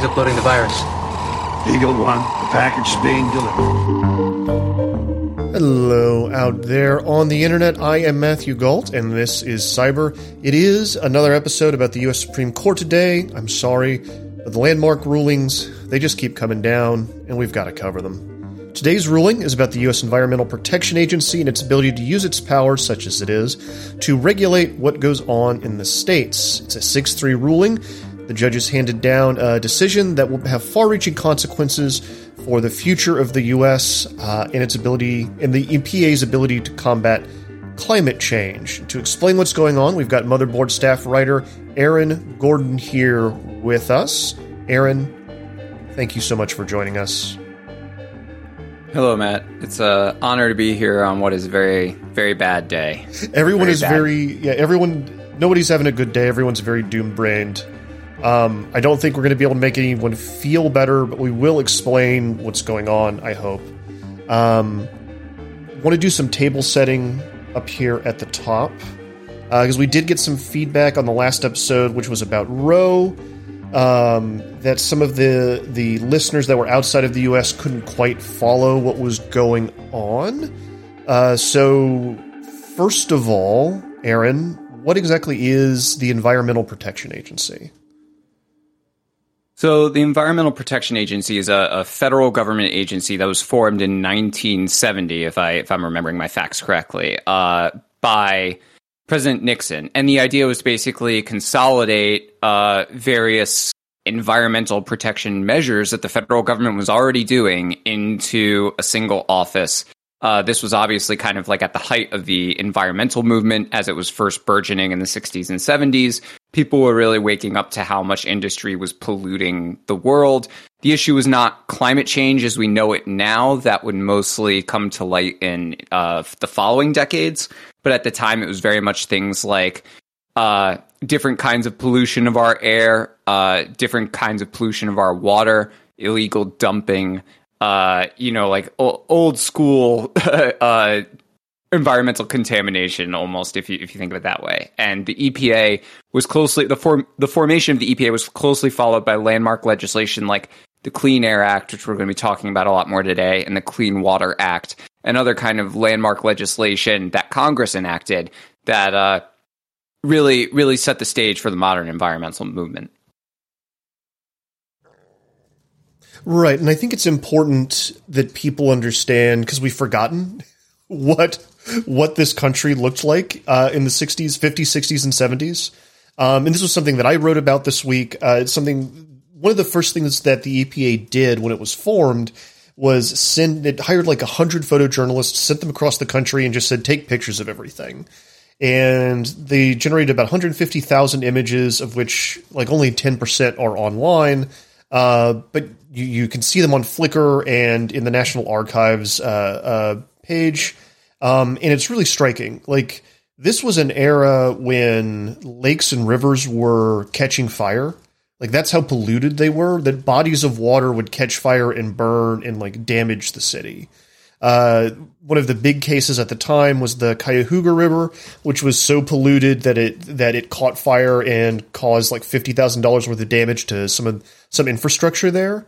He's uploading the virus. Eagle One, the package is being delivered. Hello out there on the internet. I am Matthew Gault, and this is Cyber. It is another episode about the U.S. Supreme Court today. I'm sorry, but the landmark rulings, they just keep coming down, and we've got to cover them. Today's ruling is about the U.S. Environmental Protection Agency and its ability to use its powers, such as it is, to regulate what goes on in the states. It's a 6-3 ruling. The judges handed down a decision that will have far-reaching consequences for the future of the U.S. And its ability, and the EPA's ability to combat climate change. To explain what's going on, we've got Motherboard staff writer Aaron Gordon here with us. Aaron, thank you so much for joining us. Hello, Matt. It's an honor to be here on what is a very, very bad day. Nobody's having a good day. Everyone's very doom-brained. I don't think we're going to be able to make anyone feel better, but we will explain what's going on, I hope. Want to do some table setting up here at the top, because we did get some feedback on the last episode, which was about Roe, that some of the listeners that were outside of the U.S. couldn't quite follow what was going on. So, first of all, Aaron, what exactly is the Environmental Protection Agency? So the Environmental Protection Agency is a federal government agency that was formed in 1970, if I'm remembering my facts correctly, by President Nixon. And the idea was basically consolidate various environmental protection measures that the federal government was already doing into a single office. This was obviously kind of like at the height of the environmental movement as it was first burgeoning in the 60s and 70s. People were really waking up to how much industry was polluting the world. The issue was not climate change as we know it now. That would mostly come to light in the following decades. But at the time, it was very much things like different kinds of pollution of our air, different kinds of pollution of our water, illegal dumping, like old school environmental contamination, almost, if you think of it that way. And the EPA was closely the formation of the EPA was closely followed by landmark legislation like the Clean Air Act, which we're going to be talking about a lot more today, and the Clean Water Act, and other kind of landmark legislation that Congress enacted that really set the stage for the modern environmental movement. Right, and I think it's important that people understand, because we've forgotten what this country looked like in the 60s, 50s, 60s, and 70s. And this was something that I wrote about this week. One of the first things that the EPA did when it was formed was it hired like 100 photojournalists, sent them across the country, and just said, take pictures of everything. And they generated about 150,000 images, of which like only 10% are online. But you can see them on Flickr and in the National Archives page. And it's really striking. Like, this was an era when lakes and rivers were catching fire. Like, that's how polluted they were, that bodies of water would catch fire and burn and, like, damage the city. One of the big cases at the time was the Cuyahoga River, which was so polluted that it caught fire and caused like $50,000 worth of damage to some infrastructure there.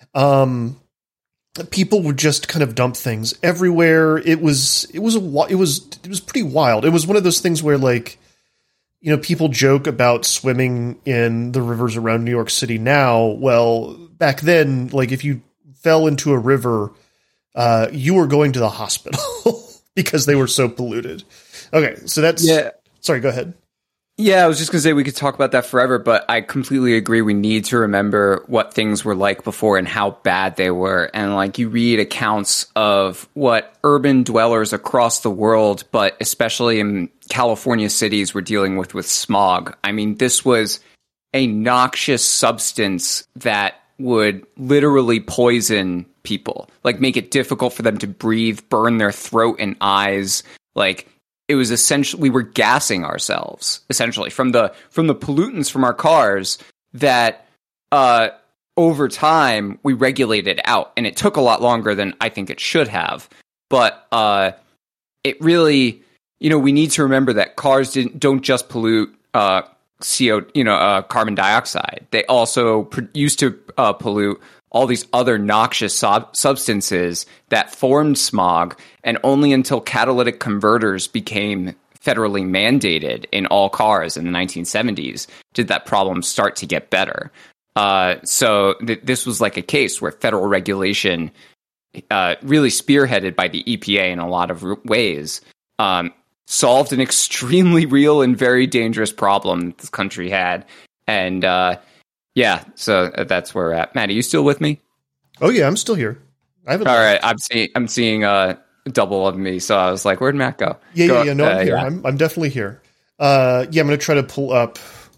People would just kind of dump things everywhere. It was pretty wild. It was one of those things where, like, people joke about swimming in the rivers around New York City now. Well, back then, like, if you fell into a river, you were going to the hospital because they were so polluted. Okay, so that's... Yeah. Sorry, go ahead. Yeah, I was just going to say we could talk about that forever, but I completely agree. We need to remember what things were like before and how bad they were. And like, you read accounts of what urban dwellers across the world, but especially in California cities, were dealing with smog. I mean, this was a noxious substance that would literally poison people, like make it difficult for them to breathe, burn their throat and eyes. Like, it was essentially, we were gassing ourselves essentially from the pollutants from our cars that over time we regulated out, and it took a lot longer than I think it should have. But it really, we need to remember that cars don't just pollute carbon dioxide. They also used to pollute all these other noxious substances that formed smog, and only until catalytic converters became federally mandated in all cars in the 1970s did that problem start to get better. So this was like a case where federal regulation, really spearheaded by the EPA in a lot of ways, solved an extremely real and very dangerous problem this country had. And so that's where we're at. Matt, are you still with me? Oh yeah, I'm still here. All right, I'm seeing double of me, so I was like, where'd Matt go? No, I'm here. Yeah. I'm definitely here. I'm going to try to pull up.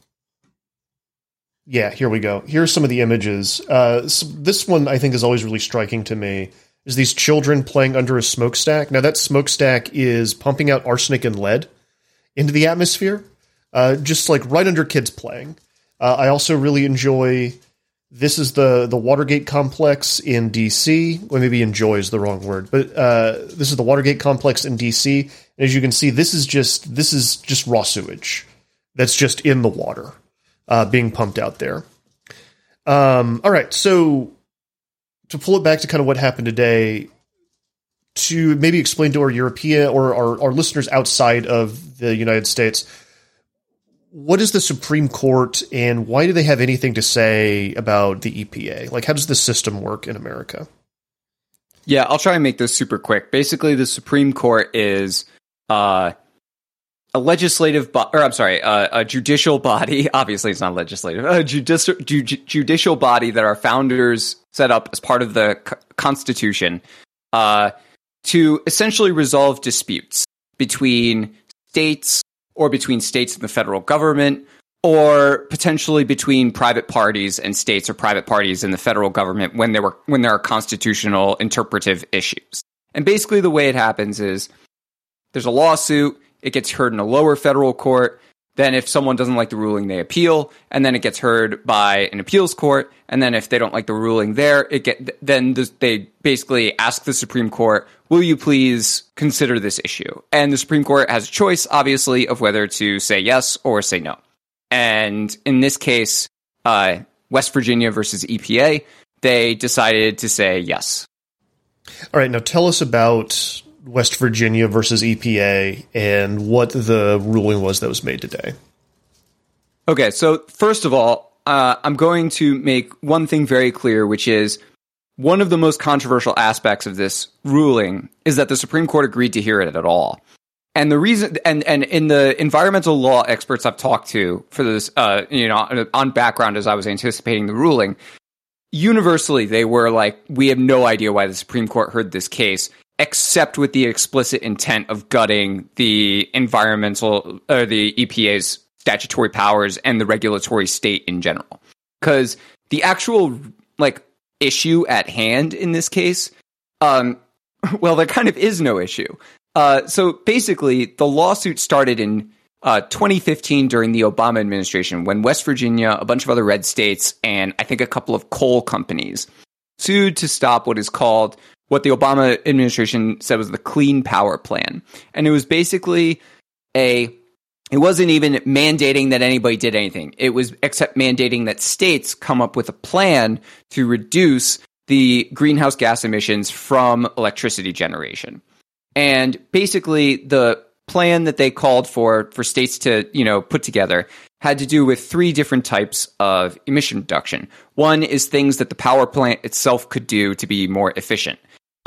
Yeah, here we go. Here's some of the images. So this one I think is always really striking to me. Is these children playing under a smokestack. Now that smokestack is pumping out arsenic and lead into the atmosphere, just like right under kids playing. I also really enjoy, this is the Watergate complex in DC. Well, maybe enjoy is the wrong word, but this is the Watergate complex in DC. And as you can see, this is just raw sewage that's just in the water, being pumped out there. All right, so to pull it back to kind of what happened today, to maybe explain to our European or our listeners outside of the United States, what is the Supreme Court and why do they have anything to say about the EPA? Like, how does the system work in America? Yeah, I'll try and make this super quick. Basically, the Supreme Court is a judicial body. Obviously, it's not legislative. A judicial body that our founders set up as part of the Constitution to essentially resolve disputes between states, or between states and the federal government, or potentially between private parties and states or private parties and the federal government when there are constitutional interpretive issues. And basically the way it happens is there's a lawsuit, it gets heard in a lower federal court, then if someone doesn't like the ruling, they appeal, and then it gets heard by an appeals court, and then if they don't like the ruling there, they basically ask the Supreme Court, will you please consider this issue? And the Supreme Court has a choice, obviously, of whether to say yes or say no. And in this case, West Virginia versus EPA, they decided to say yes. All right, now tell us about West Virginia versus EPA and what the ruling was that was made today. Okay, so first of all, I'm going to make one thing very clear, which is one of the most controversial aspects of this ruling is that the Supreme Court agreed to hear it at all. And the reason, and in the environmental law experts I've talked to for this, on background as I was anticipating the ruling, universally they were like, we have no idea why the Supreme Court heard this case, except with the explicit intent of gutting the the EPA's statutory powers and the regulatory state in general. Because the actual issue at hand in this case, there kind of is no issue. So basically, the lawsuit started in 2015 during the Obama administration when West Virginia, a bunch of other red states, and I think a couple of coal companies sued to stop what the Obama administration said was the Clean Power Plan. And it was basically it wasn't even mandating that anybody did anything. It was except mandating that states come up with a plan to reduce the greenhouse gas emissions from electricity generation. And basically the plan that they called for states to, put together had to do with three different types of emission reduction. One is things that the power plant itself could do to be more efficient.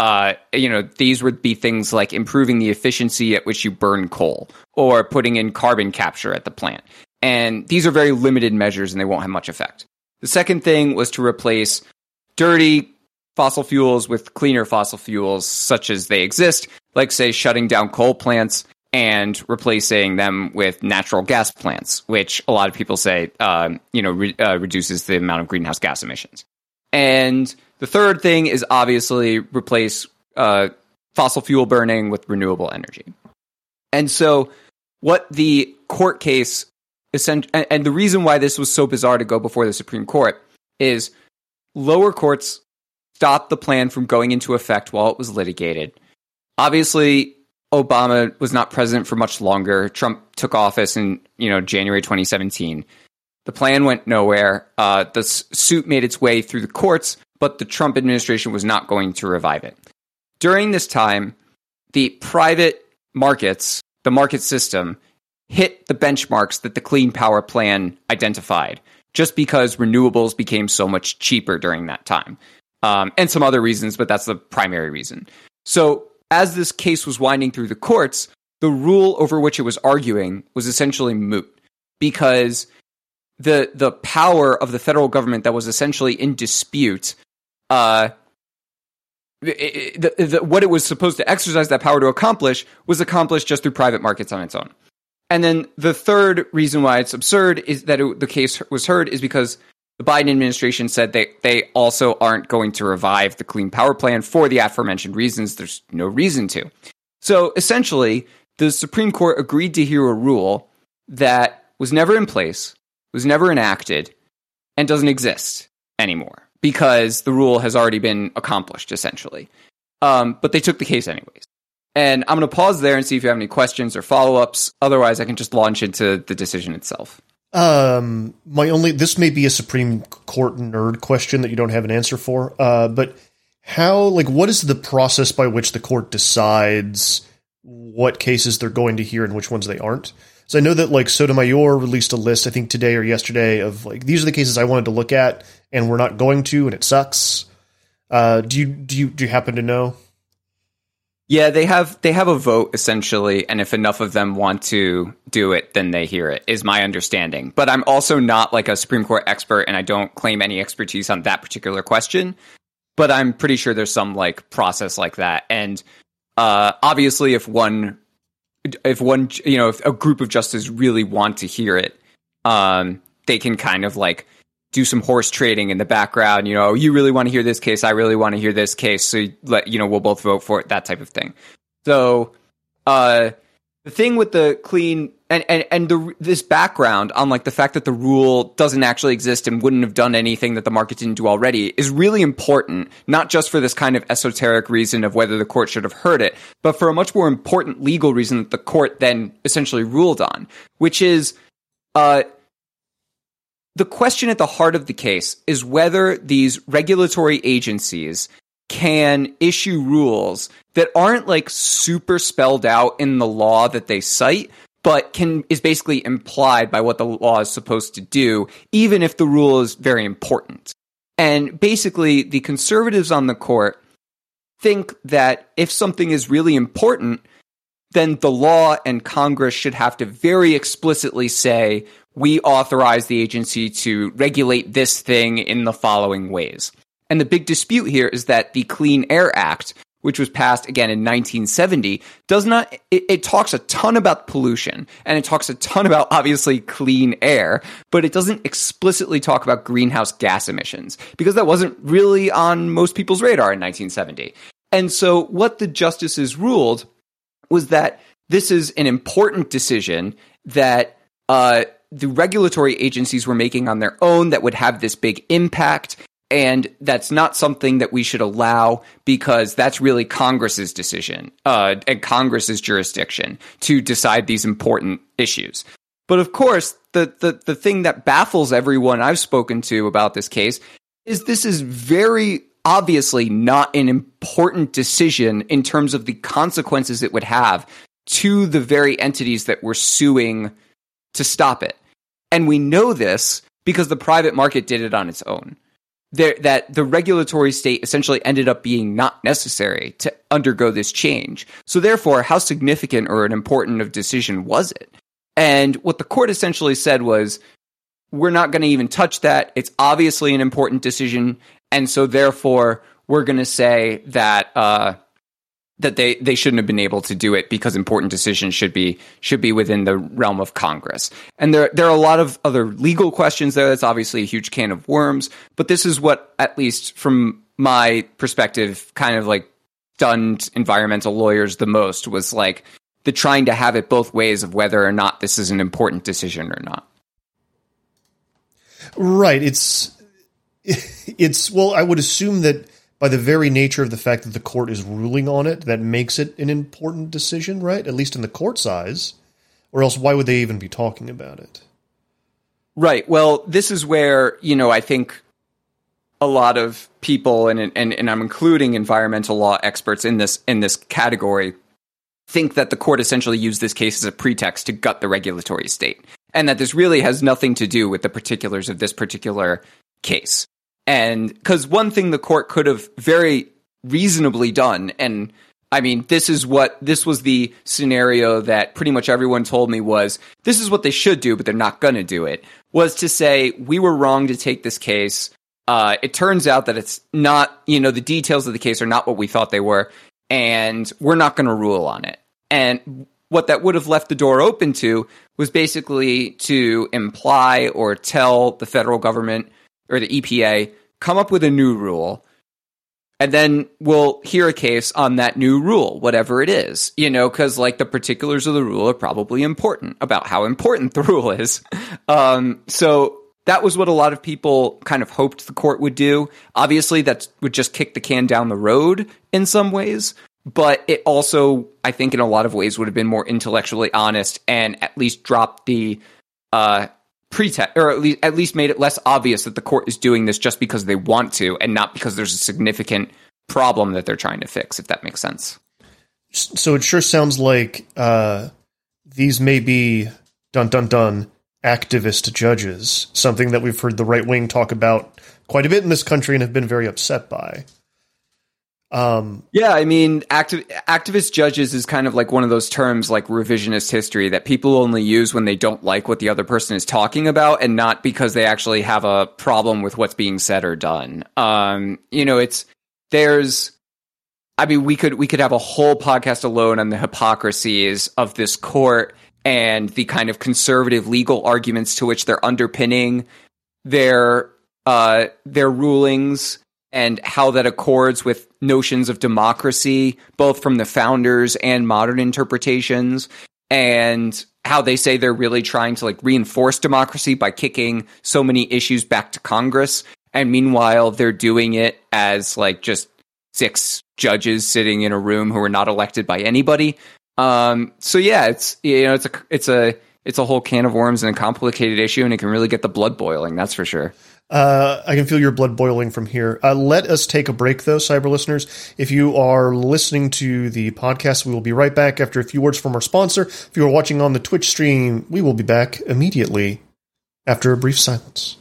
These would be things like improving the efficiency at which you burn coal or putting in carbon capture at the plant. And these are very limited measures and they won't have much effect. The second thing was to replace dirty fossil fuels with cleaner fossil fuels such as they exist, like say shutting down coal plants and replacing them with natural gas plants, which a lot of people say, reduces the amount of greenhouse gas emissions. And the third thing is obviously replace fossil fuel burning with renewable energy. And so what the court case, and the reason why this was so bizarre to go before the Supreme Court is lower courts stopped the plan from going into effect while it was litigated. Obviously, Obama was not president for much longer. Trump took office in, January 2017. The plan went nowhere. The suit made its way through the courts, but the Trump administration was not going to revive it. During this time, the private markets, the market system, hit the benchmarks that the Clean Power Plan identified, just because renewables became so much cheaper during that time. And some other reasons, but that's the primary reason. So as this case was winding through the courts, the rule over which it was arguing was essentially moot, because the power of the federal government that was essentially in dispute, what it was supposed to exercise that power to accomplish was accomplished just through private markets on its own. And then the third reason why it's absurd is that the case was heard is because the Biden administration said they also aren't going to revive the Clean Power Plan for the aforementioned reasons. There's no reason to. So essentially, the Supreme Court agreed to hear a rule that was never in place, was never enacted, and doesn't exist anymore because the rule has already been accomplished, essentially. But they took the case anyways. And I'm going to pause there and see if you have any questions or follow-ups. Otherwise, I can just launch into the decision itself. This may be a Supreme Court nerd question that you don't have an answer for, but what is the process by which the court decides what cases they're going to hear and which ones they aren't? So I know that Sotomayor released a list, I think today or yesterday, of these are the cases I wanted to look at and we're not going to, and it sucks. Do you happen to know? Yeah, they have a vote essentially, and if enough of them want to do it, then they hear it, is my understanding. But I'm also not a Supreme Court expert, and I don't claim any expertise on that particular question. But I'm pretty sure there's some process like that. And obviously, if a group of justices really want to hear it, they can kind of do some horse trading in the background. You really want to hear this case, I really want to hear this case, so we'll both vote for it, that type of thing. So the thing with the clean and this background on the fact that the rule doesn't actually exist and wouldn't have done anything that the market didn't do already is really important, not just for this kind of esoteric reason of whether the court should have heard it, but for a much more important legal reason that the court then essentially ruled on, which is the question at the heart of the case is whether these regulatory agencies can issue rules that aren't super spelled out in the law that they cite, but is basically implied by what the law is supposed to do, even if the rule is very important. And basically, the conservatives on the court think that if something is really important, then the law and Congress should have to very explicitly say, we authorize the agency to regulate this thing in the following ways. And the big dispute here is that the Clean Air Act, which was passed again in 1970, it talks a ton about pollution, and it talks a ton about, obviously, clean air, but it doesn't explicitly talk about greenhouse gas emissions, because that wasn't really on most people's radar in 1970. And so what the justices ruled was that this is an important decision that the regulatory agencies were making on their own that would have this big impact, and that's not something that we should allow because that's really Congress's decision and Congress's jurisdiction to decide these important issues. But of course, the thing that baffles everyone I've spoken to about this case is this is very obviously not an important decision in terms of the consequences it would have to the very entities that were suing to stop it. And we know this because the private market did it on its own. That the regulatory state essentially ended up being not necessary to undergo this change. So therefore, how significant or an important of decision was it? And what the court essentially said was, we're not going to even touch that. It's obviously an important decision. And so therefore, we're going to say that that they shouldn't have been able to do it because important decisions should be within the realm of Congress. And there are a lot of other legal questions there. That's obviously a huge can of worms. But this is what, at least from my perspective, kind of stunned environmental lawyers the most, was the trying to have it both ways of whether or not this is an important decision or not. Right. It's well, I would assume that by the very nature of the fact that the court is ruling on it, that makes it an important decision, right? At least in the court's eyes. Or else why would they even be talking about it? Right. Well, this is where, I think a lot of people, and I'm including environmental law experts in this category, think that the court essentially used this case as a pretext to gut the regulatory state, and that this really has nothing to do with the particulars of this particular case. And because one thing the court could have very reasonably done, and I mean, this was the scenario that pretty much everyone told me was, this is what they should do, but they're not going to do it, was to say, we were wrong to take this case. It turns out that it's not, the details of the case are not what we thought they were, and we're not going to rule on it. And what that would have left the door open to was basically to imply or tell the federal government or the EPA, come up with a new rule, and then we'll hear a case on that new rule, whatever it is, because the particulars of the rule are probably important about how important the rule is. So that was what a lot of people kind of hoped the court would do. Obviously, that would just kick the can down the road in some ways, but it also, I think, in a lot of ways would have been more intellectually honest and at least dropped the pretext, or at least made it less obvious that the court is doing this just because they want to and not because there's a significant problem that they're trying to fix, if that makes sense. So it sure sounds like these may be, dun dun dun, activist judges, something that we've heard the right wing talk about quite a bit in this country and have been very upset by. Yeah, I mean, activist judges is kind of like one of those terms like revisionist history that people only use when they don't like what the other person is talking about and not because they actually have a problem with what's being said or done. We could have a whole podcast alone on the hypocrisies of this court and the kind of conservative legal arguments to which they're underpinning their rulings, and how that accords with notions of democracy, both from the founders and modern interpretations, and how they say they're really trying to reinforce democracy by kicking so many issues back to Congress. And meanwhile, they're doing it as just 6 judges sitting in a room who are not elected by anybody. So yeah, it's a whole can of worms and a complicated issue, and it can really get the blood boiling. That's for sure. I can feel your blood boiling from here. Let us take a break, though, cyber listeners. If you are listening to the podcast, we will be right back after a few words from our sponsor. If you are watching on the Twitch stream, we will be back immediately after a brief silence.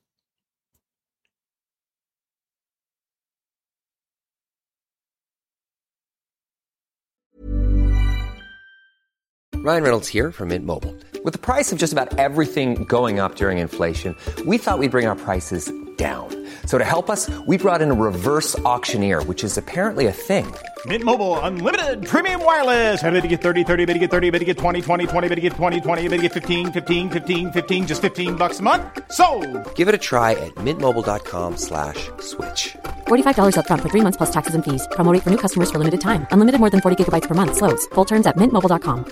Ryan Reynolds here from Mint Mobile. With the price of just about everything going up during inflation, we thought we'd bring our prices down. So to help us, we brought in a reverse auctioneer, which is apparently a thing. Mint Mobile Unlimited Premium Wireless. How to get 30, 30, bit to get 30, bit to get 20, 20, 20, bit to get 20, 20, bit to get 15, 15, 15, 15, just $15 a month? Sold! Give it a try at mintmobile.com/switch. $45 up front for 3 months plus taxes and fees. Promo rate for new customers for limited time. Unlimited more than 40 gigabytes per month. Slows full terms at mintmobile.com.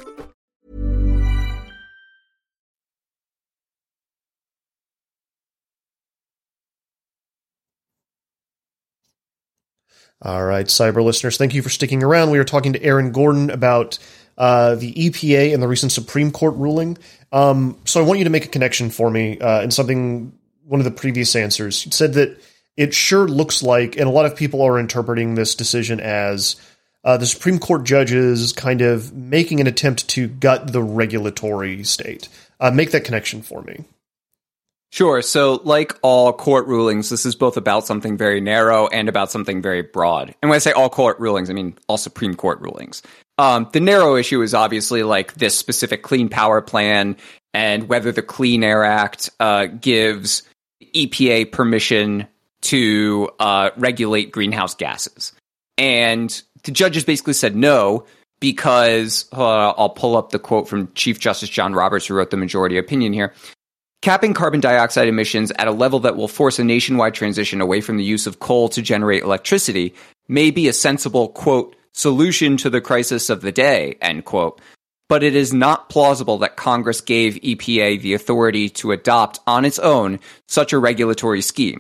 All right, cyber listeners, thank you for sticking around. We were talking to Aaron Gordon about the EPA and the recent Supreme Court ruling. So I want you to make a connection for me in one of the previous answers. You said that it sure looks like, and a lot of people are interpreting this decision as the Supreme Court judges kind of making an attempt to gut the regulatory state. Make that connection for me. Sure. So like all court rulings, this is both about something very narrow and about something very broad. And when I say all court rulings, I mean all Supreme Court rulings. The narrow issue is obviously this specific Clean Power Plan and whether the Clean Air Act gives EPA permission to regulate greenhouse gases. And the judges basically said no because, I'll pull up the quote from Chief Justice John Roberts, who wrote the majority opinion here. Capping carbon dioxide emissions at a level that will force a nationwide transition away from the use of coal to generate electricity may be a sensible, quote, solution to the crisis of the day, end quote. But it is not plausible that Congress gave EPA the authority to adopt on its own such a regulatory scheme.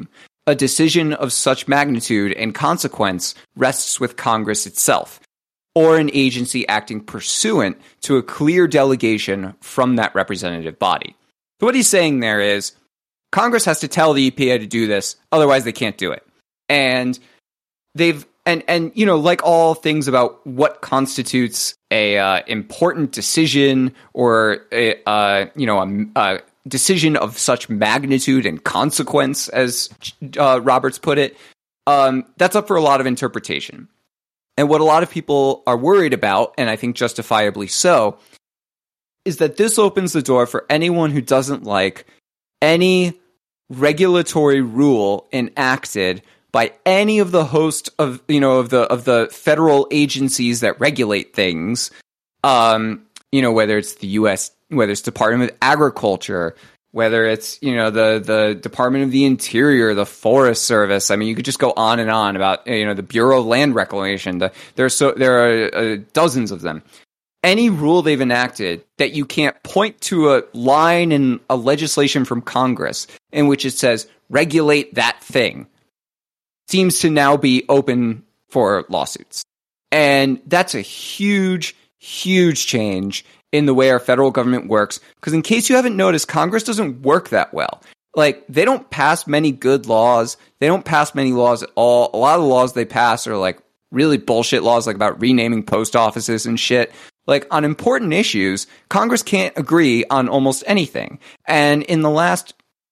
a decision of such magnitude and consequence rests with Congress itself, or an agency acting pursuant to a clear delegation from that representative body. So what he's saying there is Congress has to tell the EPA to do this, otherwise they can't do it. And they've you know, like all things about what constitutes a important decision or a decision of such magnitude and consequence, as Roberts put it, that's up for a lot of interpretation. And what a lot of people are worried about, and I think justifiably so, is that this opens the door for anyone who doesn't like any regulatory rule enacted by any of the host of the federal agencies that regulate things, whether it's the U.S., whether it's Department of Agriculture, whether it's the Department of the Interior, the Forest Service. I mean, you could just go on and on about the Bureau of Land Reclamation. There are dozens of them. Any rule they've enacted that you can't point to a line in a legislation from Congress in which it says regulate that thing seems to now be open for lawsuits. And that's a huge, huge change in the way our federal government works. Because in case you haven't noticed, Congress doesn't work that well. Like, they don't pass many good laws. They don't pass many laws at all. A lot of the laws they pass are like really bullshit laws, like about renaming post offices and shit. Like, on important issues, Congress can't agree on almost anything. And in the last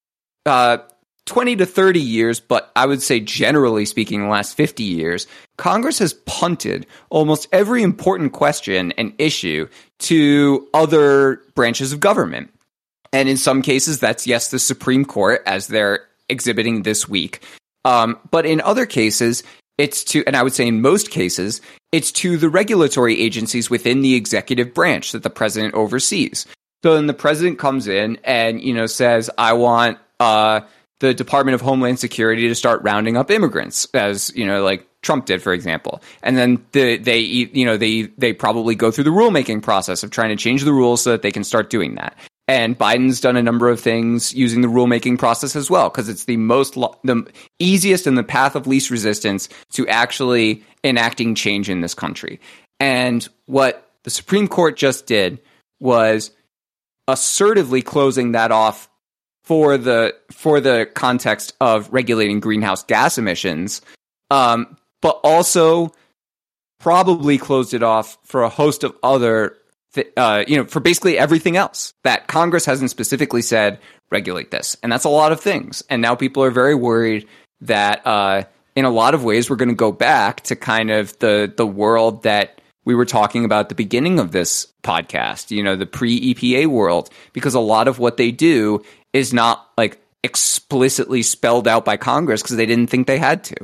20 to 30 years, but I would say generally speaking, the last 50 years, Congress has punted almost every important question and issue to other branches of government. And in some cases, that's, yes, the Supreme Court, as they're exhibiting this week. But in other cases, it's to, and I would say in most cases, it's to the regulatory agencies within the executive branch that the president oversees. So then the president comes in and, says, I want the Department of Homeland Security to start rounding up immigrants, as, like Trump did, for example. And then they probably go through the rulemaking process of trying to change the rules so that they can start doing that. And Biden's done a number of things using the rulemaking process as well, because it's the easiest and the path of least resistance to actually enacting change in this country. And what the Supreme Court just did was assertively closing that off for the context of regulating greenhouse gas emissions, but also probably closed it off for a host of other for basically everything else that Congress hasn't specifically said, regulate this. And that's a lot of things. And now people are very worried that in a lot of ways, we're going to go back to kind of the world that we were talking about at the beginning of this podcast, the pre-EPA world, because a lot of what they do is not like explicitly spelled out by Congress because they didn't think they had to.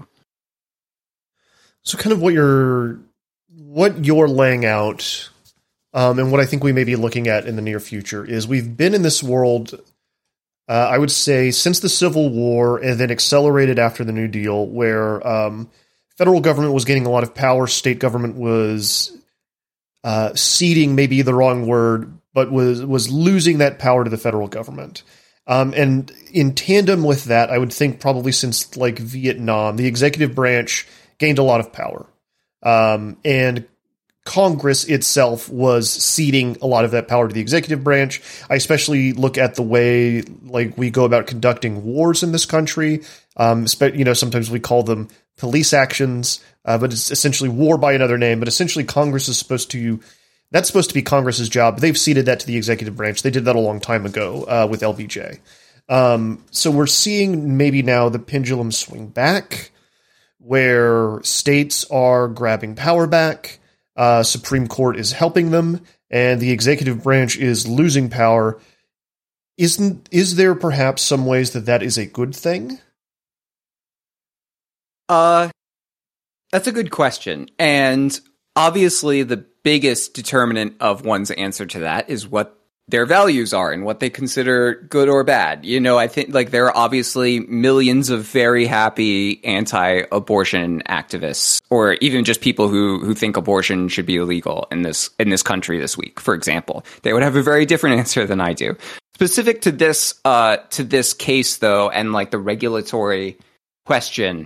So kind of what you're laying out, and what I think we may be looking at in the near future is we've been in this world, I would say, since the Civil War and then accelerated after the New Deal, where federal government was gaining a lot of power, state government was ceding, maybe the wrong word, but was losing that power to the federal government. And in tandem with that, I would think probably since like Vietnam, the executive branch gained a lot of power. And Congress itself was ceding a lot of that power to the executive branch. I especially look at the way like we go about conducting wars in this country. Sometimes we call them police actions, but it's essentially war by another name. But essentially Congress is that's supposed to be Congress's job. They've ceded that to the executive branch. They did that a long time ago with LBJ. So we're seeing maybe now the pendulum swing back, where states are grabbing power back. Supreme Court is helping them, and the executive branch is losing power. Is there perhaps some ways that is a good thing? That's a good question. And obviously the biggest determinant of one's answer to that is what their values are and what they consider good or bad. I think like there are obviously millions of very happy anti-abortion activists, or even just people who think abortion should be illegal in this country this week, for example. They would have a very different answer than I do. Specific to this case though, and like the regulatory question.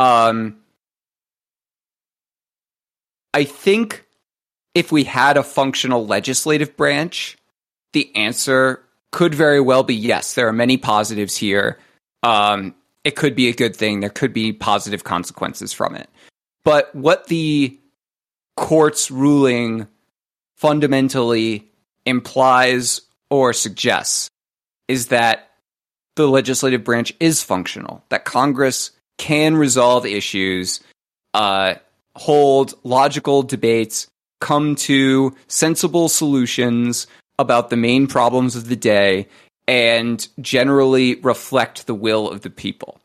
I think if we had a functional legislative branch, the answer could very well be yes. There are many positives here. It could be a good thing. There could be positive consequences from it. But what the court's ruling fundamentally implies or suggests is that the legislative branch is functional, that Congress can resolve issues, hold logical debates, come to sensible solutions about the main problems of the day, and generally reflect the will of the people.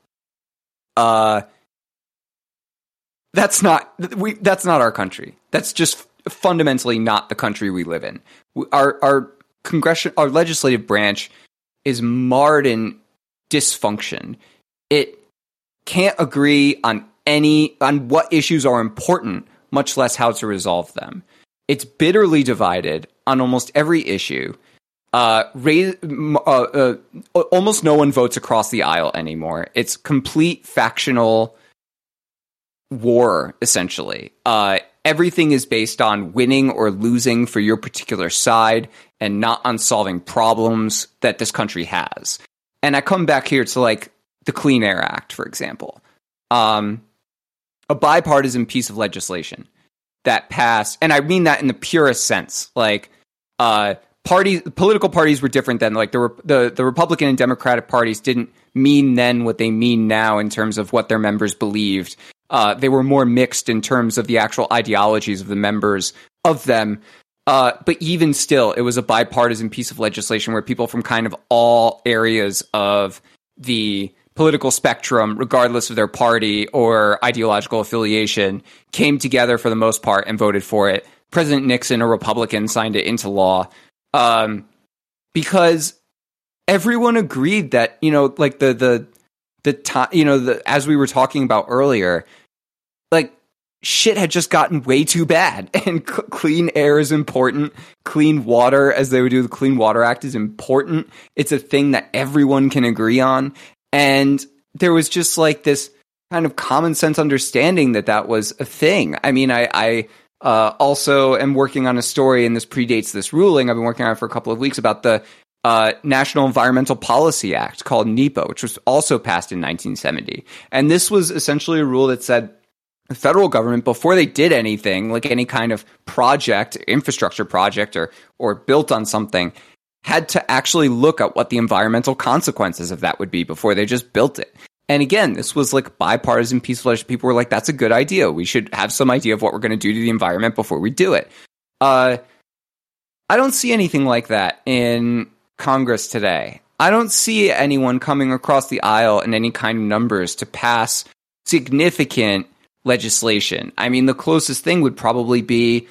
That's not our country. That's just fundamentally not the country we live in. Our legislative branch is marred in dysfunction. It can't agree on what issues are important, much less how to resolve them. It's bitterly divided on almost every issue. Almost no one votes across the aisle anymore. It's complete factional war, essentially. Everything is based on winning or losing for your particular side and not on solving problems that this country has. And I come back here to like the Clean Air Act, for example. A bipartisan piece of legislation that passed, and I mean that in the purest sense. Like, political parties were different then. Like the Republican and Democratic parties didn't mean then what they mean now in terms of what their members believed. They were more mixed in terms of the actual ideologies of the members of them. But even still, it was a bipartisan piece of legislation where people from kind of all areas of the political spectrum, regardless of their party or ideological affiliation, came together for the most part and voted for it. President Nixon, a Republican, signed it into law because everyone agreed that, like the time, as we were talking about earlier, like shit had just gotten way too bad, and clean air is important. Clean water, as they would do the Clean Water Act, is important. It's a thing that everyone can agree on. And there was just like this kind of common sense understanding that was a thing. I mean, I also am working on a story, and this predates this ruling. I've been working on it for a couple of weeks about the National Environmental Policy Act called NEPA, which was also passed in 1970. And this was essentially a rule that said the federal government, before they did anything, like any kind of project, infrastructure project, or built on something, had to actually look at what the environmental consequences of that would be before they just built it. And again, this was like bipartisan piece of legislation. People were like, that's a good idea. We should have some idea of what we're going to do to the environment before we do it. I don't see anything like that in Congress today. I don't see anyone coming across the aisle in any kind of numbers to pass significant legislation. I mean, the closest thing would probably be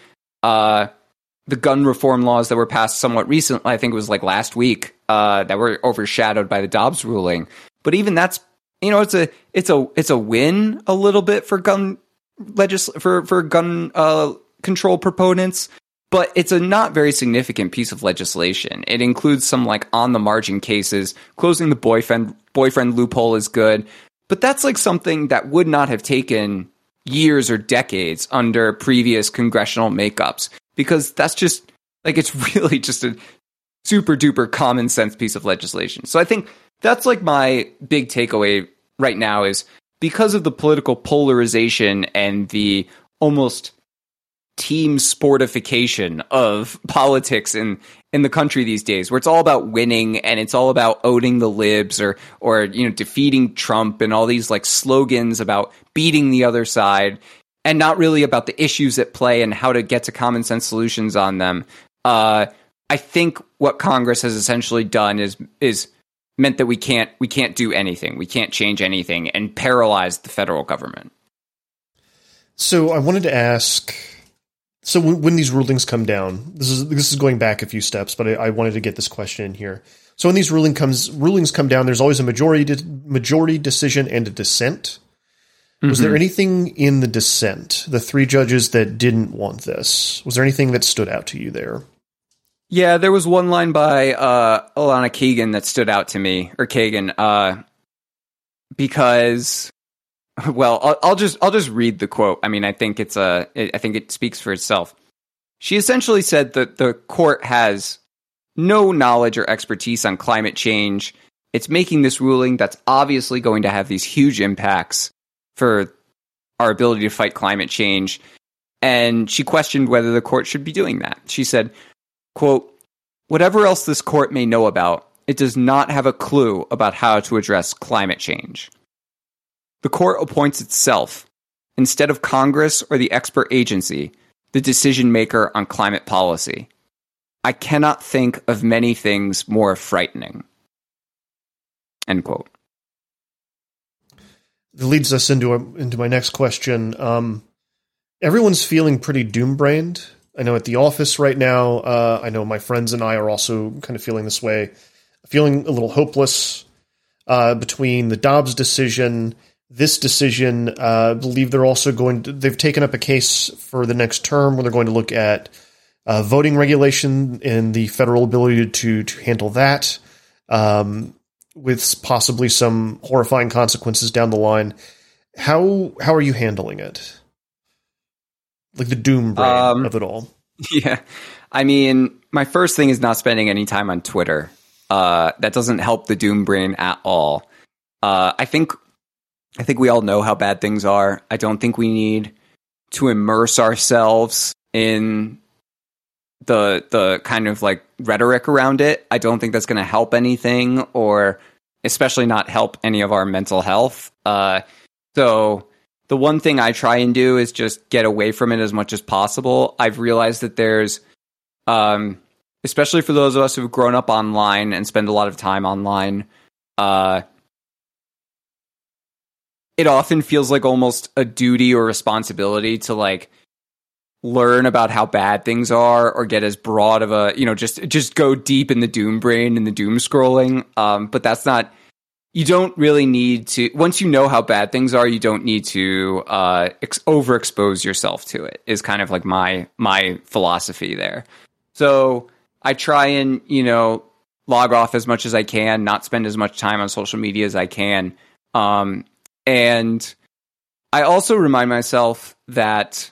the gun reform laws that were passed somewhat recently. I think it was like last week, that were overshadowed by the Dobbs ruling. But even that's, it's a win a little bit for gun control proponents, but it's a not very significant piece of legislation. It includes some like on the margin cases. Closing the boyfriend loophole is good, but that's like something that would not have taken years or decades under previous congressional makeups, because that's just like, it's really just a super duper common sense piece of legislation. So I think that's like my big takeaway right now, is because of the political polarization and the almost team sportification of politics in the country these days, where it's all about winning and it's all about owning the libs or defeating Trump and all these like slogans about beating the other side, and not really about the issues at play and how to get to common sense solutions on them. I think what Congress has essentially done is meant that we can't do anything. We can't change anything, and paralyze the federal government. So I wanted to ask, so when these rulings come down, this is going back a few steps, but I wanted to get this question in here. So when these rulings come down, there's always a majority decision and a dissent. Was there anything in the dissent, the three judges that didn't want this? Was there anything that stood out to you there? Yeah, there was one line by Elana Kagan that stood out to me, or Kagan, because Well, I'll just read the quote. I mean, I think it speaks for itself. She essentially said that the court has no knowledge or expertise on climate change. It's making this ruling that's obviously going to have these huge impacts for our ability to fight climate change. And she questioned whether the court should be doing that. She said, quote, "Whatever else this court may know about, it does not have a clue about how to address climate change. The court appoints itself, instead of Congress or the expert agency, the decision maker on climate policy. I cannot think of many things more frightening." End quote. That leads us into my next question. Everyone's feeling pretty doom-brained. I know at the office right now, I know my friends and I are also kind of feeling this way, feeling a little hopeless between the Dobbs decision, this decision. I believe they've taken up a case for the next term where they're going to look at voting regulation and the federal ability to handle that, with possibly some horrifying consequences down the line. How are you handling it? Like the doom brain of it all. Yeah. I mean, my first thing is not spending any time on Twitter. That doesn't help the doom brain at all. I think we all know how bad things are. I don't think we need to immerse ourselves in the kind of like rhetoric around it. I don't think that's going to help anything, or especially not help any of our mental health. So the one thing I try and do is just get away from it as much as possible. I've realized that there's, especially for those of us who've grown up online and spend a lot of time online, it often feels like almost a duty or responsibility to like learn about how bad things are, or get as broad of a, just go deep in the doom brain and the doom scrolling. But that's not, you don't really need to, once you know how bad things are, you don't need to overexpose yourself to it, is kind of like my philosophy there. So I try and, log off as much as I can, not spend as much time on social media as I can. And I also remind myself that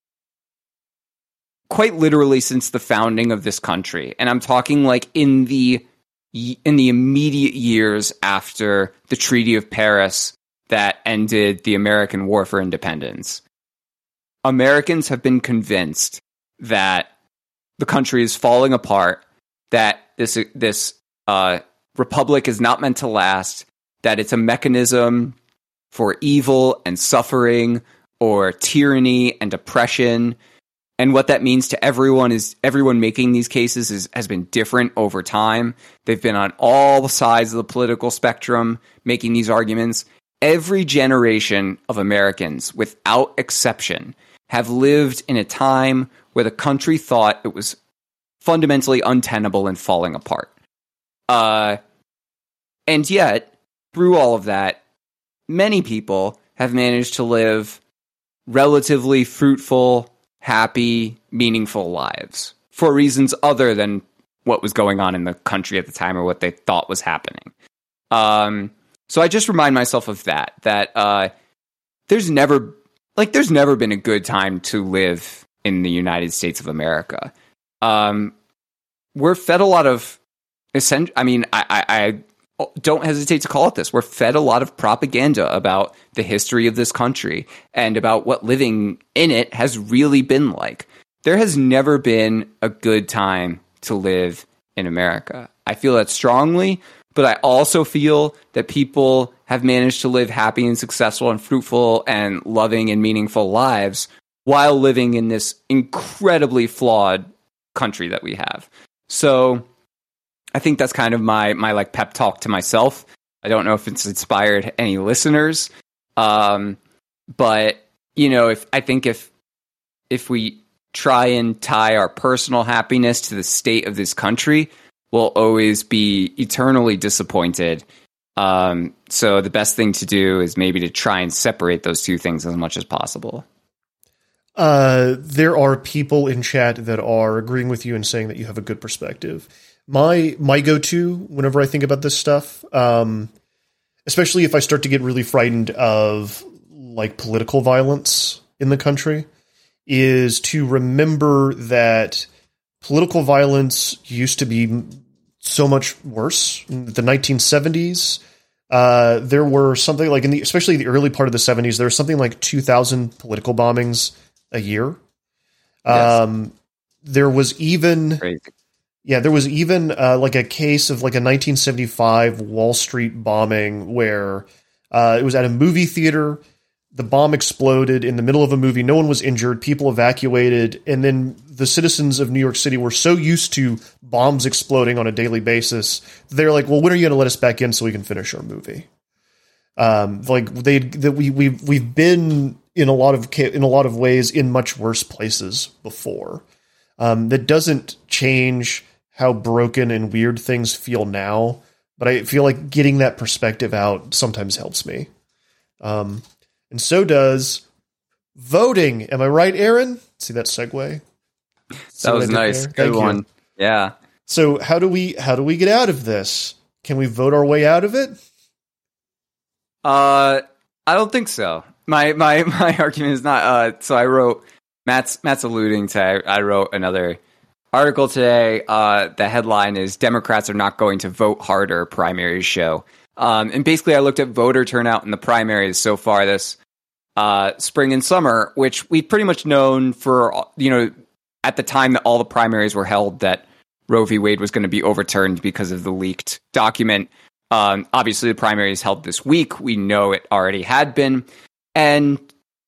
quite literally since the founding of this country, and I'm talking like in the immediate years after the Treaty of Paris that ended the American War for Independence, Americans have been convinced that the country is falling apart, that this republic is not meant to last, that it's a mechanism for evil and suffering, or tyranny and oppression. And what that means to everyone is everyone making these cases has been different over time. They've been on all sides of the political spectrum making these arguments. Every generation of Americans, without exception, have lived in a time where the country thought it was fundamentally untenable and falling apart. And yet, through all of that, many people have managed to live relatively fruitful, happy, meaningful lives for reasons other than what was going on in the country at the time or what they thought was happening. So I just remind myself of that there's never been a good time to live in the United States of America. We're fed a lot of I don't hesitate to call it this. We're fed a lot of propaganda about the history of this country and about what living in it has really been like. There has never been a good time to live in America. I feel that strongly, but I also feel that people have managed to live happy and successful and fruitful and loving and meaningful lives while living in this incredibly flawed country that we have. So I think that's kind of my like pep talk to myself. I don't know if it's inspired any listeners, but if we try and tie our personal happiness to the state of this country, we'll always be eternally disappointed. So the best thing to do is maybe to try and separate those two things as much as possible. There are people in chat that are agreeing with you and saying that you have a good perspective. My go-to whenever I think about this stuff, especially if I start to get really frightened of like political violence in the country is to remember that political violence used to be so much worse. In the 1970s, there were something like especially the early part of the 70s, there was something like 2,000 political bombings a year. Yes. There was even crazy. Yeah, there was even like a case of like a 1975 Wall Street bombing where it was at a movie theater. The bomb exploded in the middle of a movie. No one was injured. People evacuated. And then the citizens of New York City were so used to bombs exploding on a daily basis. They're like, well, when are you going to let us back in so we can finish our movie? We've been in a lot of ways in much worse places before. That doesn't change how broken and weird things feel now, but I feel like getting that perspective out sometimes helps me. And so does voting. Am I right, Aaron? See that segue? That was nice. Good one. Yeah. So how do we get out of this? Can we vote our way out of it? I don't think so. My argument is not. So I wrote. Matt's alluding to. I wrote another article today. The headline is "Democrats are not going to vote harder." Primaries show. And basically, I looked at voter turnout in the primaries so far this spring and summer, which we've pretty much known for, at the time that all the primaries were held, that Roe v. Wade was going to be overturned because of the leaked document. Obviously, the primaries held this week. We know it already had been. And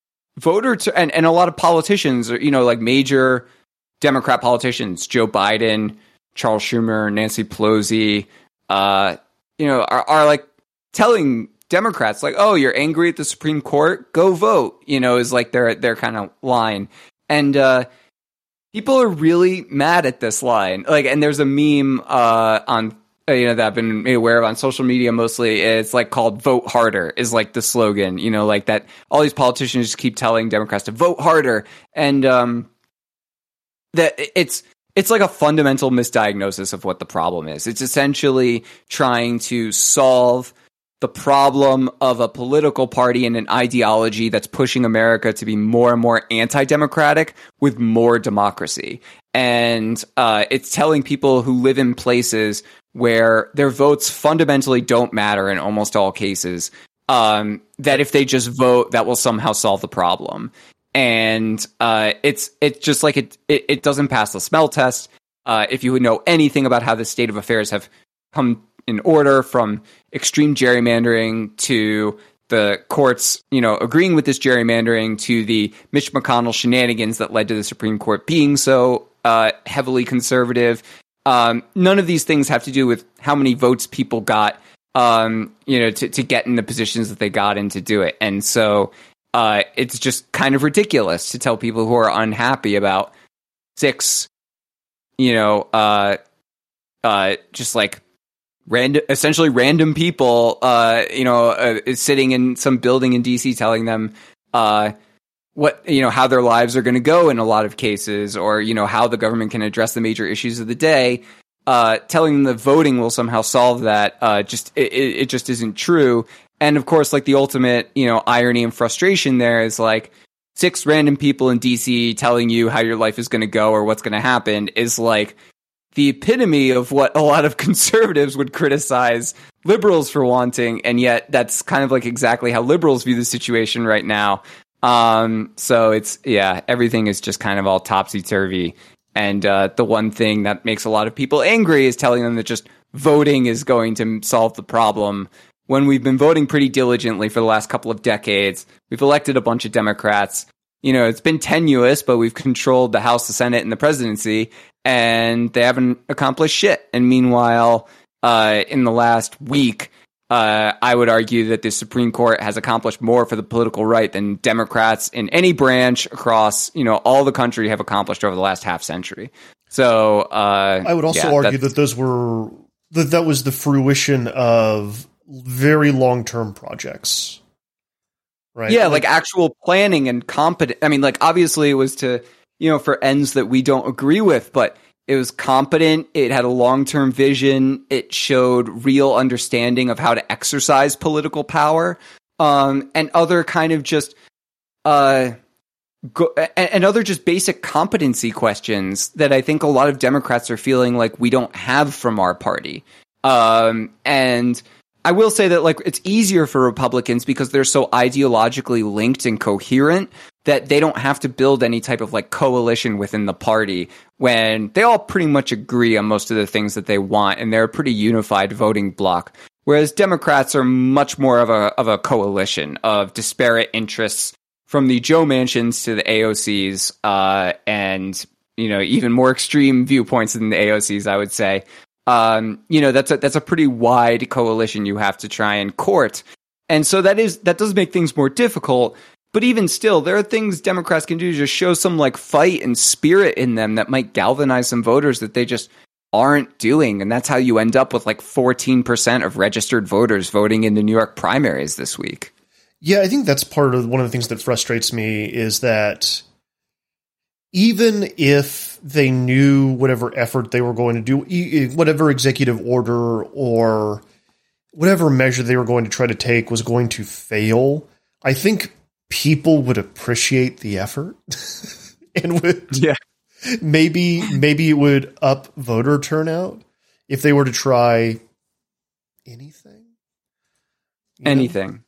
and a lot of politicians, like major Democrat politicians, Joe Biden, Charles Schumer, Nancy Pelosi, are like telling Democrats, like, oh, you're angry at the Supreme Court? Go vote, is like their kind of line. And people are really mad at this line. Like, and there's a meme on that I've been made aware of on social media mostly. It's like called "Vote Harder" is like the slogan. Like that. All these politicians just keep telling Democrats to vote harder, and that it's like a fundamental misdiagnosis of what the problem is. It's essentially trying to solve the problem of a political party and an ideology that's pushing America to be more and more anti-democratic with more democracy. And it's telling people who live in places where their votes fundamentally don't matter in almost all cases, that if they just vote, that will somehow solve the problem. And it's just like it doesn't pass the smell test. If you would know anything about how the state of affairs have come in order, from extreme gerrymandering to the courts, agreeing with this gerrymandering, to the Mitch McConnell shenanigans that led to the Supreme Court being so heavily conservative. None of these things have to do with how many votes people got, to get in the positions that they got in to do it. And so it's just kind of ridiculous to tell people who are unhappy about six, just like essentially random people, sitting in some building in DC telling them how their lives are going to go in a lot of cases, or how the government can address the major issues of the day. Telling them that voting will somehow solve that, it just isn't true. And of course, like the ultimate irony and frustration there is like 6 random people in DC telling you how your life is going to go or what's going to happen is like the epitome of what a lot of conservatives would criticize liberals for wanting, and yet that's kind of like exactly how liberals view the situation right now. So everything is just kind of all topsy-turvy. And the one thing that makes a lot of people angry is telling them that just voting is going to solve the problem, when we've been voting pretty diligently for the last couple of decades. We've elected a bunch of Democrats. It's been tenuous, but we've controlled the House, the Senate, and the presidency, and they haven't accomplished shit. And meanwhile, in the last week, I would argue that the Supreme Court has accomplished more for the political right than Democrats in any branch across, all the country have accomplished over the last half century. So I would also argue that that was the fruition of very long-term projects. Right. Yeah, like actual planning and competent. I mean, like, obviously it was to, for ends that we don't agree with, but it was competent. It had a long-term vision. It showed real understanding of how to exercise political power. and other kind of just and other just basic competency questions that I think a lot of Democrats are feeling like we don't have from our party. And I will say that like it's easier for Republicans because they're so ideologically linked and coherent that they don't have to build any type of like coalition within the party when they all pretty much agree on most of the things that they want, and they're a pretty unified voting bloc. Whereas Democrats are much more of a coalition of disparate interests, from the Joe Manchins to the AOCs, and even more extreme viewpoints than the AOCs, I would say. That's a pretty wide coalition you have to try and court. And so that does make things more difficult. But even still, there are things Democrats can do to just show some like fight and spirit in them that might galvanize some voters that they just aren't doing. And that's how you end up with like 14% of registered voters voting in the New York primaries this week. Yeah, I think that's part of one of the things that frustrates me is that even if they knew whatever effort they were going to do, whatever executive order or whatever measure they were going to try to take was going to fail, I think people would appreciate the effort and would maybe it would up voter turnout if they were to try anything. Anything.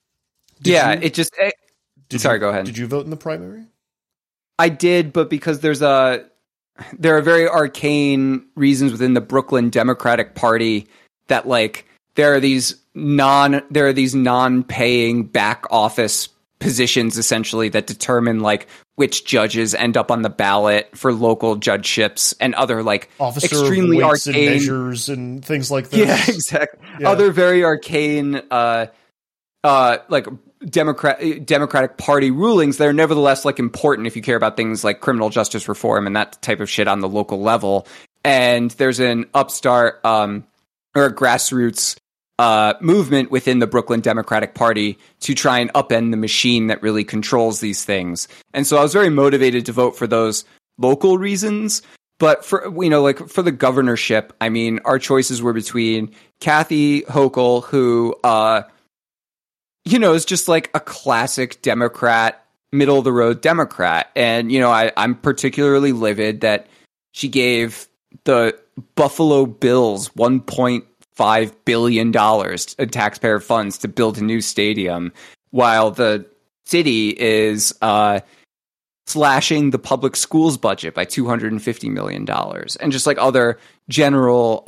Sorry, go ahead. Did you vote in the primary? I did, but because there are very arcane reasons within the Brooklyn Democratic Party that like there are these non-paying back office positions essentially that determine like which judges end up on the ballot for local judgeships and other like officer extremely weights arcane and measures and things like this. Yeah, exactly. Yeah. Other very arcane like Democratic Party rulings that are nevertheless like important if you care about things like criminal justice reform and that type of shit on the local level. And there's an upstart or a grassroots movement within the Brooklyn Democratic Party to try and upend the machine that really controls these things. And so I was very motivated to vote for those local reasons. But for for the governorship, I mean, our choices were between Kathy Hochul, who is just like a classic Democrat, middle of the road Democrat. And, I'm particularly livid that she gave the Buffalo Bills $1.5 billion in taxpayer funds to build a new stadium, while the city is slashing the public schools budget by $250 million. And just like other general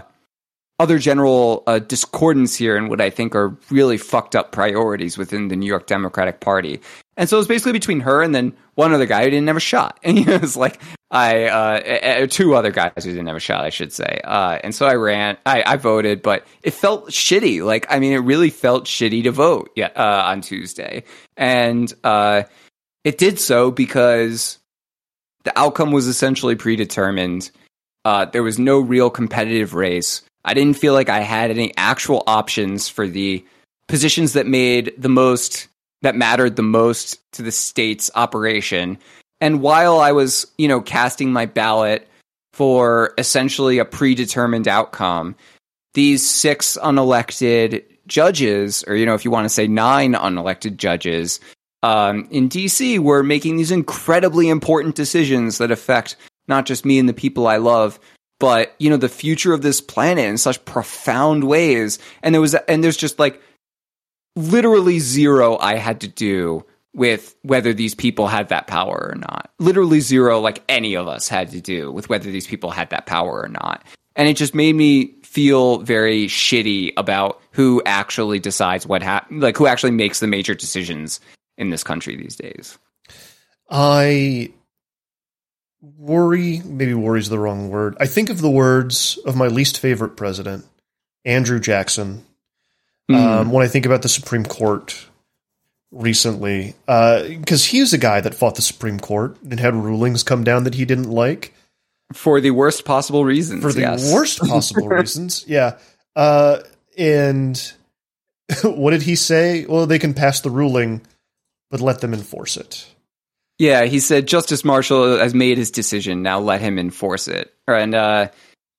discordance here and what I think are really fucked up priorities within the New York Democratic Party. And so it was basically between her and then one other guy who didn't have a shot. And it was like, two other guys who didn't have a shot, I should say. And so I voted, but it felt shitty. Like, I mean, it really felt shitty to vote on Tuesday. And it did so because the outcome was essentially predetermined. There was no real competitive race. I didn't feel like I had any actual options for the positions that mattered the most to the state's operation. And while I was, casting my ballot for essentially a predetermined outcome, these 6 unelected judges, or, if you want to say 9 unelected judges, in DC were making these incredibly important decisions that affect not just me and the people I love, but, the future of this planet in such profound ways. And there's just like literally zero I had to do with whether these people had that power or not. Literally zero, like any of us had to do with whether these people had that power or not. And it just made me feel very shitty about who actually decides what happens, like who actually makes the major decisions in this country these days. I worry, maybe worry is the wrong word. I think of the words of my least favorite president, Andrew Jackson, when I think about the Supreme Court recently, because he's a guy that fought the Supreme Court and had rulings come down that he didn't like. For the worst possible reasons. Worst possible reasons, yeah. And what did he say? Well, they can pass the ruling, but let them enforce it. Yeah, he said Justice Marshall has made his decision. Now let him enforce it. And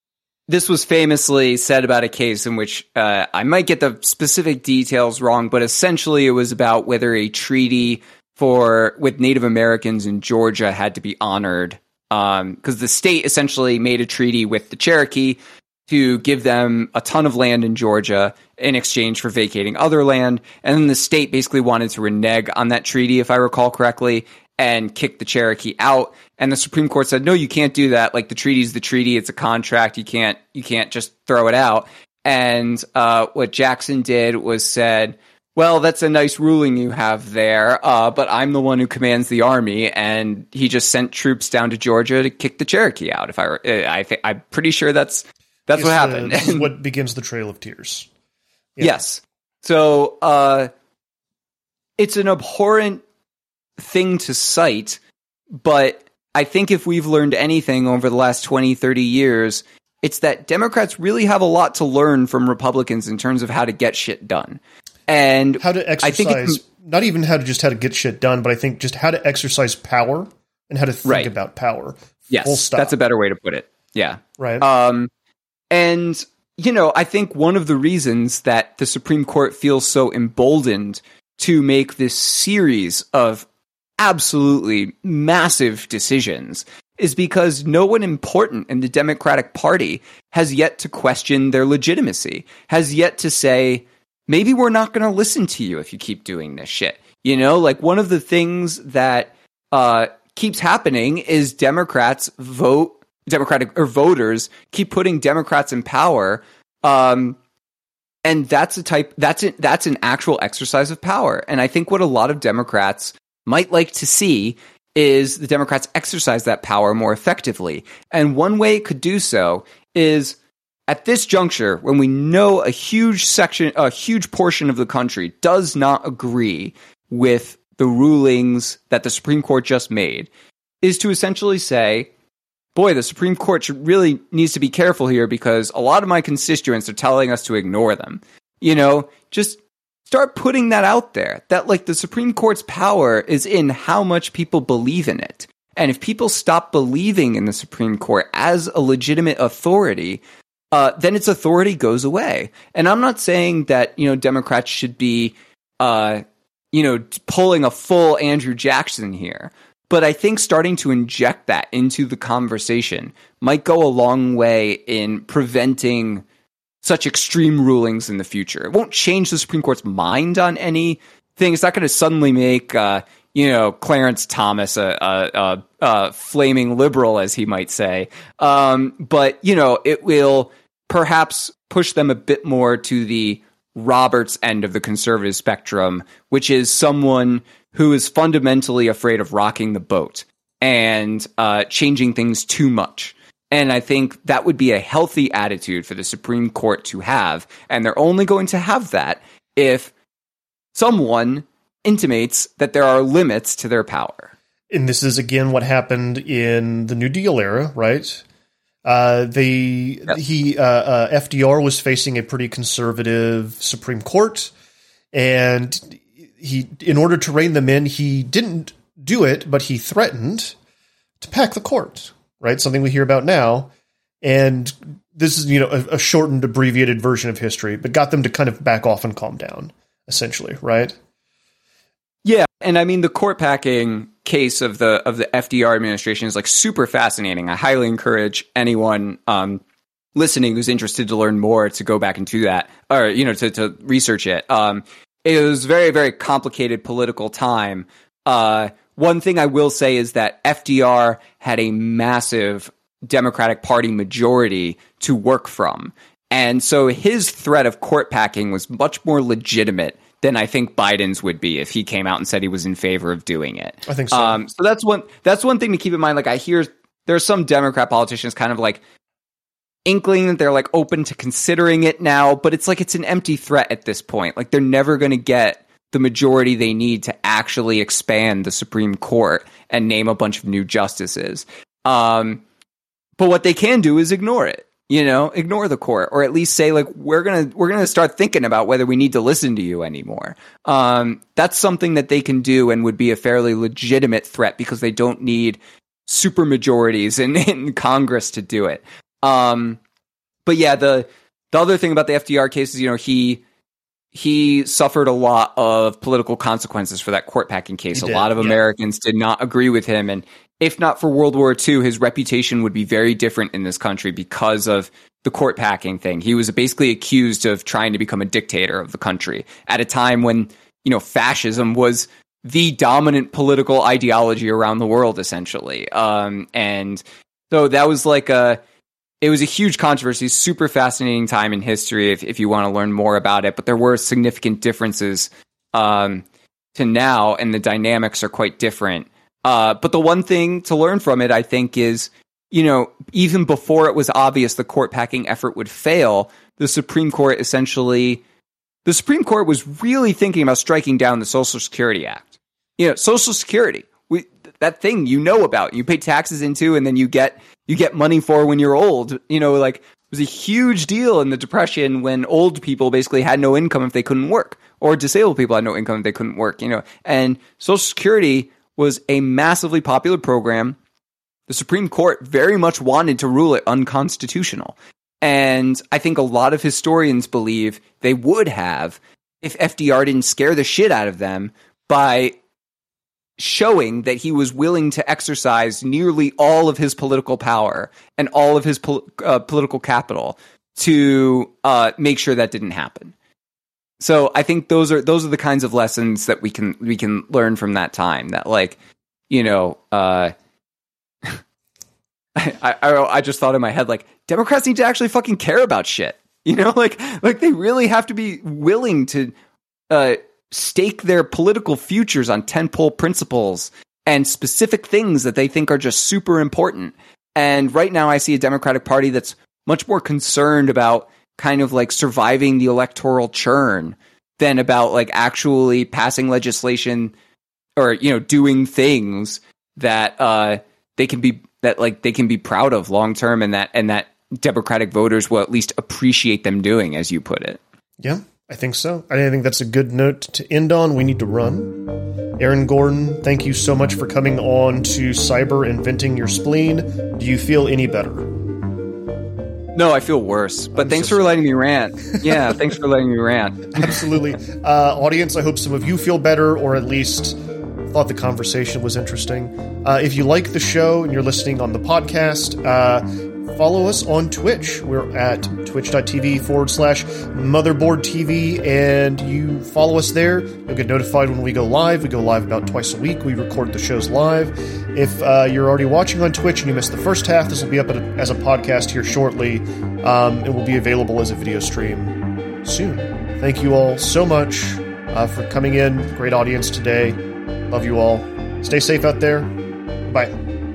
this was famously said about a case in which I might get the specific details wrong, but essentially it was about whether a treaty with Native Americans in Georgia had to be honored, because the state essentially made a treaty with the Cherokee to give them a ton of land in Georgia in exchange for vacating other land, and then the state basically wanted to renege on that treaty, if I recall correctly, and kick the Cherokee out. And the Supreme Court said, no, you can't do that. Like, the treaty's the treaty. It's a contract. You can't just throw it out. And what Jackson did was said, well, that's a nice ruling you have there, but I'm the one who commands the army. And he just sent troops down to Georgia to kick the Cherokee out. I'm pretty sure that's what happened. This is what begins the Trail of Tears. Yeah. Yes. So it's an abhorrent thing to cite, but I think if we've learned anything over the last 20, 30 years, it's that Democrats really have a lot to learn from Republicans in terms of how to get shit done. And how to exercise, not even how to get shit done, but I think just how to exercise power and how to think about power. Yes, full stop. That's a better way to put it. Yeah. Right. And, I think one of the reasons that the Supreme Court feels so emboldened to make this series of absolutely massive decisions is because no one important in the Democratic Party has yet to question their legitimacy, has yet to say, maybe we're not going to listen to you if you keep doing this shit. One of the things that keeps happening is voters keep putting Democrats in power. And that's an actual exercise of power. And I think what a lot of Democrats might like to see is the Democrats exercise that power more effectively. And one way it could do so is at this juncture, when we know a huge portion of the country does not agree with the rulings that the Supreme Court just made, is to essentially say, boy, the Supreme Court really needs to be careful here because a lot of my constituents are telling us to ignore them. Just start putting that out there, that the Supreme Court's power is in how much people believe in it. And if people stop believing in the Supreme Court as a legitimate authority, then its authority goes away. And I'm not saying that, Democrats should be, pulling a full Andrew Jackson here. But I think starting to inject that into the conversation might go a long way in preventing such extreme rulings in the future. It won't change the Supreme Court's mind on anything. It's not going to suddenly make, Clarence Thomas a flaming liberal, as he might say. But, it will perhaps push them a bit more to the Roberts end of the conservative spectrum, which is someone who is fundamentally afraid of rocking the boat and changing things too much. And I think that would be a healthy attitude for the Supreme Court to have. And they're only going to have that if someone intimates that there are limits to their power. And this is, again, what happened in the New Deal era, right? FDR was facing a pretty conservative Supreme Court, and in order to rein them in, he didn't do it, but he threatened to pack the court, right? Something we hear about now. And this is, a shortened, abbreviated version of history, but got them to kind of back off and calm down, essentially, right? Yeah, and I mean, the court packing case of the FDR administration is super fascinating. I highly encourage anyone listening who's interested to learn more to go back and do that, or to research it. It was very, very complicated political time. One thing I will say is that FDR had a massive Democratic Party majority to work from. And so his threat of court packing was much more legitimate than I think Biden's would be if he came out and said he was in favor of doing it. I think so. So that's one thing to keep in mind. I hear there are some Democrat politicians kind of inkling that they're open to considering it now, but it's it's an empty threat at this point. They're never going to get the majority they need to actually expand the Supreme Court and name a bunch of new justices. But what they can do is ignore it. Ignore the court, or at least say we're gonna start thinking about whether we need to listen to you anymore. That's something that they can do and would be a fairly legitimate threat because they don't need super majorities in Congress to do it. But yeah, the other thing about the FDR case is, you know, he suffered a lot of political consequences for that court packing case. A lot of Americans did not agree with him. And if not for World War II, his reputation would be very different in this country because of the court packing thing. He was basically accused of trying to become a dictator of the country at a time when, you know, fascism was the dominant political ideology around the world, essentially. And so that was it was a huge controversy, super fascinating time in history if you want to learn more about it. But there were significant differences to now, and the dynamics are quite different. But the one thing to learn from it, I think, is, you know, even before it was obvious the court packing effort would fail, the Supreme Court was really thinking about striking down the Social Security Act. You know, Social Security, that thing you know about, you pay taxes into, and then you get money for when you're old. You know, like, it was a huge deal in the Depression when old people basically had no income if they couldn't work, or disabled people had no income if they couldn't work, you know. And Social Security was a massively popular program. The Supreme Court very much wanted to rule it unconstitutional. And I think a lot of historians believe they would have if FDR didn't scare the shit out of them by showing that he was willing to exercise nearly all of his political power and all of his political capital to make sure that didn't happen. So I think those are the kinds of lessons that we can learn from that time. That, like, you know, I just thought in my head, like, Democrats need to actually fucking care about shit. You know, like they really have to be willing to stake their political futures on tentpole principles and specific things that they think are just super important. And right now I see a Democratic Party that's much more concerned about kind of like surviving the electoral churn than about like actually passing legislation or, you know, doing things that they can be proud of long term, and that Democratic voters will at least appreciate them doing, as you put it. Yeah, I think so. I think that's a good note to end on. We need to run. Aaron Gordon, thank you so much for coming on to Cyber and venting your spleen. Do you feel any better? No, I feel worse. But thanks for letting me rant. Yeah, thanks for letting me rant. Absolutely. Audience, I hope some of you feel better, or at least thought the conversation was interesting. If you like the show and you're listening on the podcast, follow us on Twitch. We're at twitch.tv/motherboardtv, and you follow us there. You'll get notified when we go live. We go live about twice a week. We record the shows live. If you're already watching on Twitch and you missed the first half, this will be up as a podcast here shortly. It will be available as a video stream soon. Thank you all so much for coming in. Great audience today. Love you all. Stay safe out there. Bye.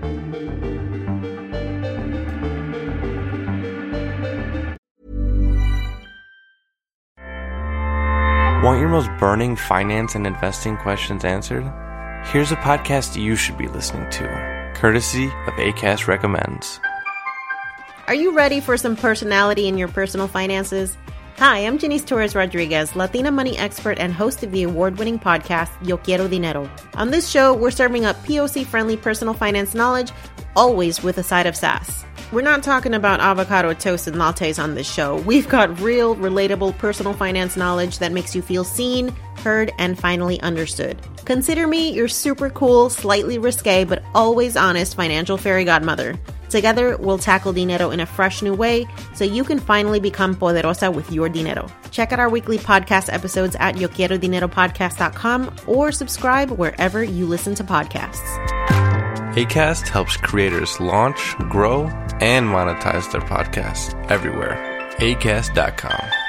Want your most burning finance and investing questions answered? Here's a podcast you should be listening to, courtesy of Acast Recommends. Are you ready for some personality in your personal finances? Hi, I'm Janice Torres-Rodriguez, Latina money expert and host of the award-winning podcast, Yo Quiero Dinero. On this show, we're serving up POC-friendly personal finance knowledge, always with a side of sass. We're not talking about avocado toast and lattes on this show. We've got real, relatable personal finance knowledge that makes you feel seen, heard, and finally understood. Consider me your super cool, slightly risque, but always honest financial fairy godmother. Together, we'll tackle dinero in a fresh new way so you can finally become poderosa with your dinero. Check out our weekly podcast episodes at YoQuieroDineroPodcast.com or subscribe wherever you listen to podcasts. Acast helps creators launch, grow, and monetize their podcasts everywhere. Acast.com.